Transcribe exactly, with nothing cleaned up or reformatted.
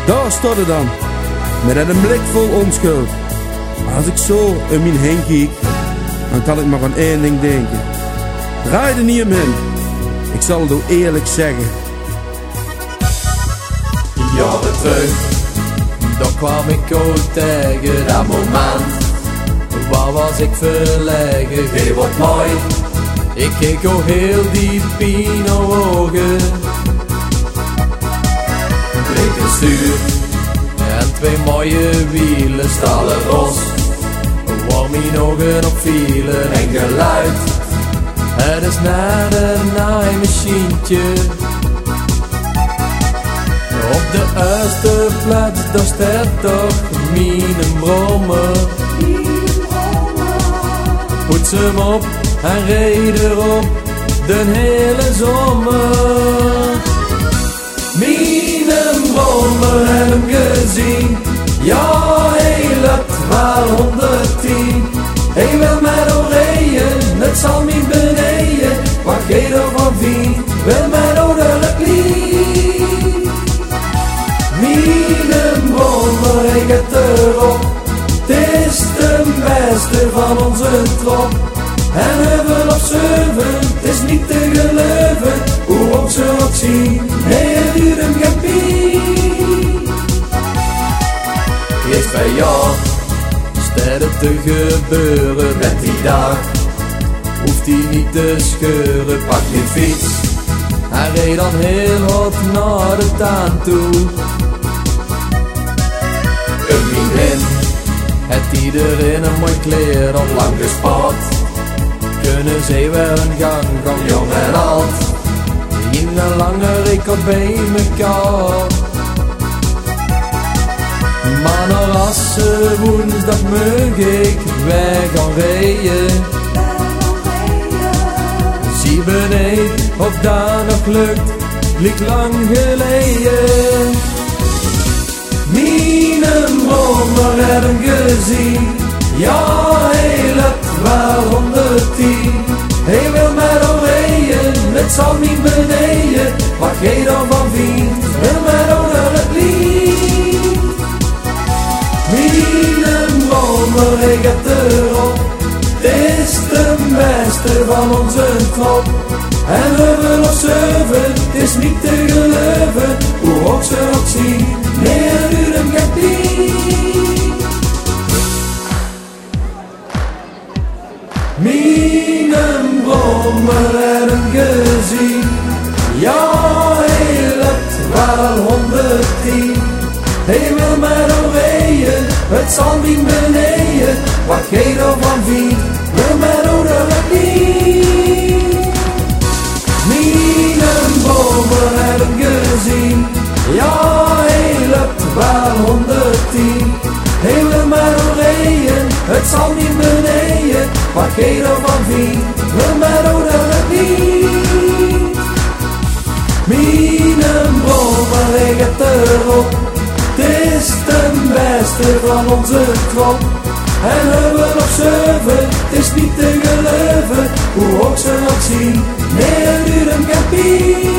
Daar stond het dan, met een blik vol onschuld. Als ik zo om me heen kijk, dan kan ik maar aan één ding denken. Draai er niet omheen, ik zal het ook eerlijk zeggen. Jaren terug, daar kwam ik ook tegen dat moment. Waar was ik verlegen, geen wat mooi. Ik keek al heel diep in haar ogen. Blikken stuur en twee mooie wielen, stalen ros. Waar mijn ogen op vielen en geluid. Het is net een naaimachientje. Op de eerste plaats, daar staat toch mijn brommer. Poets hem op en reed erop de hele zomer. Mijn brommer heb hem gezien, ja hij loopt wel honderdtien. Hij wil met oranje, het zal niet beneden. Wat gij ervan vindt, wil met ouderlijk lief. Mijn brommer, hij gaat erop. Het is de beste van onze trop. En heuvel op zeven, het is niet te geloven. Hoe op ze wat zien, nee het duurt hem gepie. Eerst bij jou, staat het te gebeuren met die dag. Hoeft hij niet te scheuren, pak je fiets. Hij reed dan heel hard naar de tuin toe. Een vriendin, het iedereen een mooi kleed op lang gespaard. Kunnen ze weer een gang van jong en oud. In een lange record bij mekaar. Maar naar Assen woensdag mag ik weg gaan rijden. Zie beneden of dat nog lukt, ligt lang geleden. Mijn brommer heb hem gezien, ja hij loopt wel honderdtien. Hij wil met oranje, het zal niet beneden. Wat gij daarvan vindt, wil met ouderlijk lief. Mijn brommer, hij gaat erop. Het is de beste van onze trop. En we willen op zeven, het is niet te geloven. Hoe ook ze wat zien, nee het duurt hem gepie. Mijn brommer heb hem gezien, ja hij loopt wel honderdtien. Hij wil met oranje, het zal niet beneden. Wat gij ervan vindt, wil met ouderlijk lief. Mijn brommer heb hem gezien, ja hij loopt wel honderdtien. Hij wil met oranje, het zal niet beneden. Wat gij ervan vindt, wil met ouderlijk lief. Mijn brommer, hij gaat erop. Het is de beste van onze trop. En heuvel op zeven, het is niet te geloven. Hoe ook ze wat zien, nee het duurt hem gepie.